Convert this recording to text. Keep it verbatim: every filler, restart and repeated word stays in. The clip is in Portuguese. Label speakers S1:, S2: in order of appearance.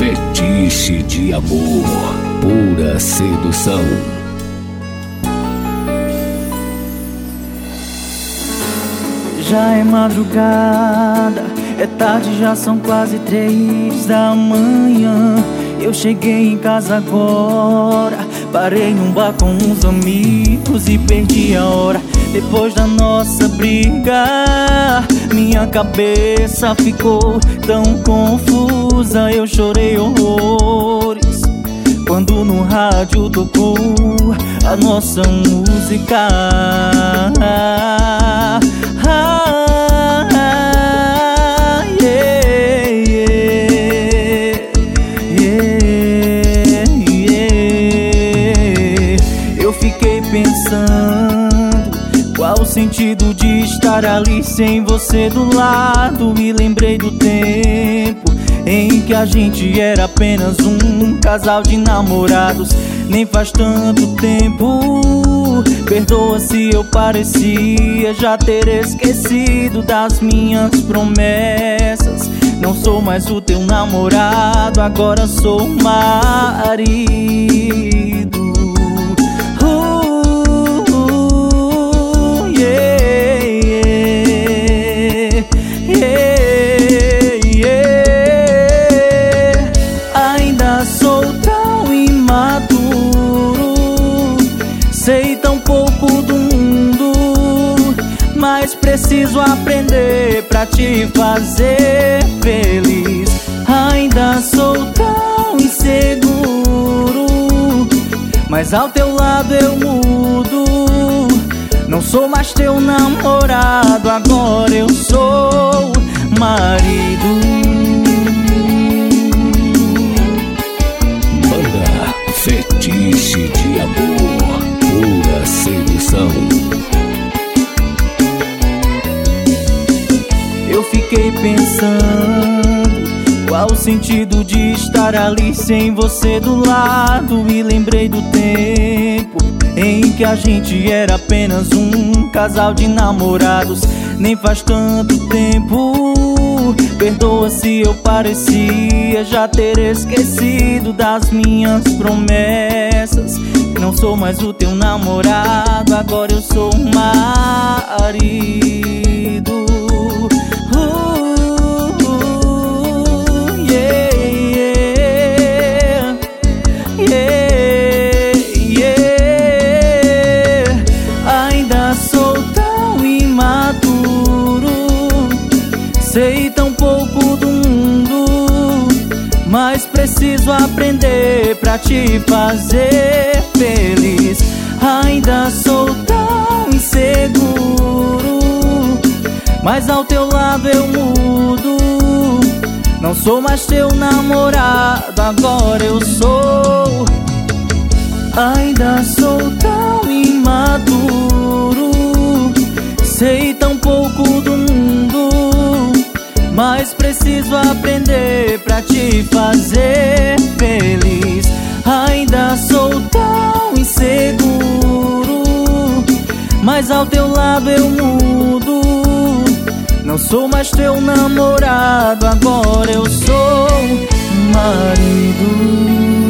S1: Fetiche de amor, pura sedução.
S2: Já é madrugada, é tarde, já são quase três da manhã. Eu cheguei em casa agora, parei num bar com uns amigos e perdi a hora. Depois da nossa briga, minha cabeça ficou tão confusa. Eu chorei horrores quando no rádio tocou a nossa música. Ah, ah, yeah, yeah, yeah. Eu fiquei pensando, qual o sentido de estar ali sem você do lado? Me lembrei do tempo em que a gente era apenas um casal de namorados. Nem faz tanto tempo, perdoa se eu parecia já ter esquecido das minhas promessas. Não sou mais o teu namorado, agora sou o marido. uh, yeah, yeah, yeah. Ainda sou tão imaturo, sei tão pouco do mundo, mas preciso aprender pra te fazer feliz. Ainda sou tão inseguro, mas ao teu lado eu mudo. Não sou mais teu namorado, agora eu sou marido.
S1: Banda Fetiche de amor, pura sedução.
S2: Eu fiquei pensando, qual o sentido de estar ali sem você do lado? Me lembrei do tempo em que a gente era apenas um casal de namorados. Nem faz tanto tempo, perdoa se eu parecia já ter esquecido das minhas promessas. Não sou mais o teu namorado, agora eu sou o marido. Sei tão pouco do mundo, mas preciso aprender pra te fazer feliz. Ainda sou tão inseguro, mas ao teu lado eu mudo. Não sou mais teu namorado, agora eu sou. Ainda sou tão imaturo, sei tão pouco do mundo, mas preciso aprender pra te fazer feliz. Ainda sou tão inseguro, mas ao teu lado eu mudo. Não sou mais teu namorado, agora eu sou marido.